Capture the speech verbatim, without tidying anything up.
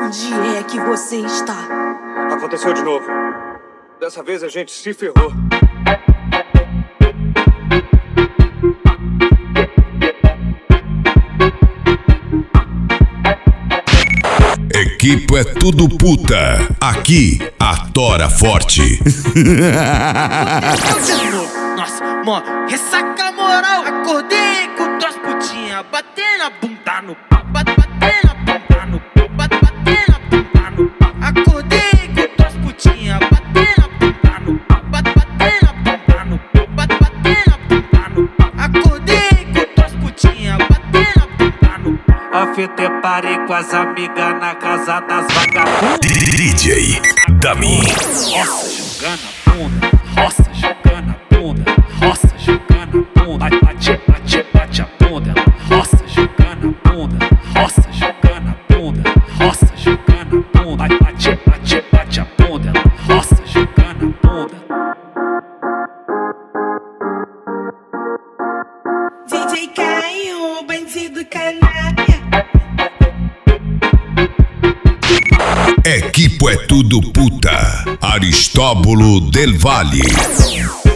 Onde é que você está? Aconteceu de novo. Dessa vez a gente se ferrou. Equipe é tudo puta. Aqui, a Tora Forte. Nossa, mó, ressaca moral. Acordei com duas putinhas, bater na bunda no pau, bater na bunda no pau, bater na bunda no pau. Acordei com duas putinhas, bater na bunda no pau, bater na bunda no pau, bater na bunda no pau. Acordei com duas putinhas, bater na bunda no pau. A fita é parei com as amigas na casa das vagabundas. D J Dami. Roça jogando a bunda, roça jogando a bunda, roça jogando a bunda, bate, bate, bate a bunda, roça jogando a bunda, roça jogando a bunda, roça jogando a bunda, bate, bate, bate a bunda, roça jogando a bunda. D J Caio, bandido canalha. Equipe é tudo puta. Aristóbulo del Valle.